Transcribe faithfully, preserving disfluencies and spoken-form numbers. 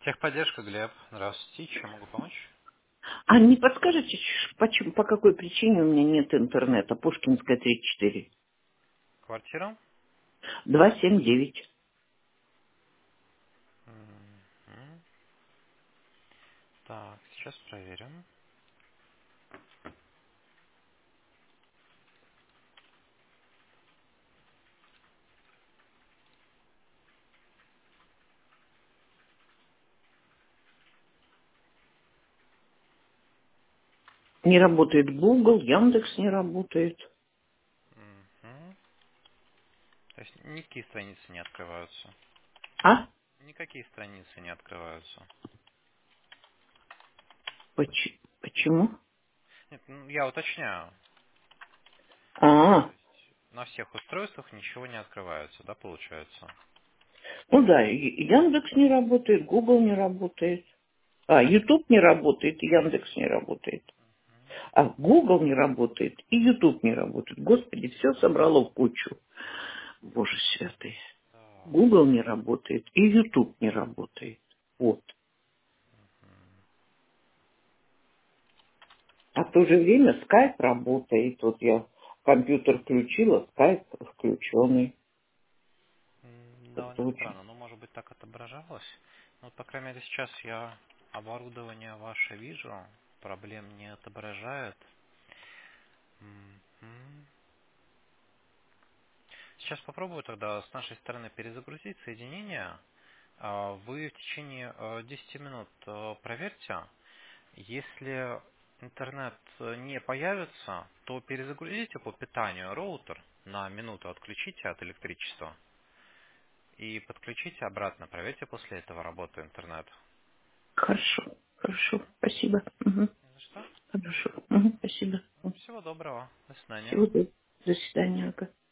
Техподдержка, Глеб. Здравствуйте. Чем могу помочь? А не подскажете, ш- почему, по какой причине у меня нет интернета? Пушкинская тридцать четыре. Квартира? два семь девять. Мгм. Так, сейчас проверим. Не работает Google, Яндекс не работает. Мгм. То есть никакие страницы не открываются. А? Никакие страницы не открываются. Поч- почему? Нет, ну, я уточняю. А, На всех устройствах ничего не открывается, да, получается? ну да, и- Яндекс не работает, Google не работает. А, YouTube не работает, и Яндекс не работает. А Google не работает, и YouTube не работает. Господи, все собрало в кучу. Боже святый. Так. Google не работает, и YouTube не работает. Вот. А в то же время скайп работает. Вот я компьютер включила, скайп включенный. М, Как-то Довольно очень странно. Ну, может быть, так отображалось. Ну, вот, по крайней мере, сейчас я оборудование ваше вижу. Проблем не отображает. Мгм. Сейчас попробую тогда с нашей стороны перезагрузить соединение. А, Вы в течение э, десяти минут э, проверьте. Если интернет э, не появится, то перезагрузите по питанию роутер на минуту, отключите от электричества и подключите обратно. Проверьте после этого работу интернета. хорошо. Хорошо. Спасибо. Мгм. Не за что. Хорошо. Мгм. Спасибо. Всего доброго. До свидания. Всего доброго. До свидания. Ага.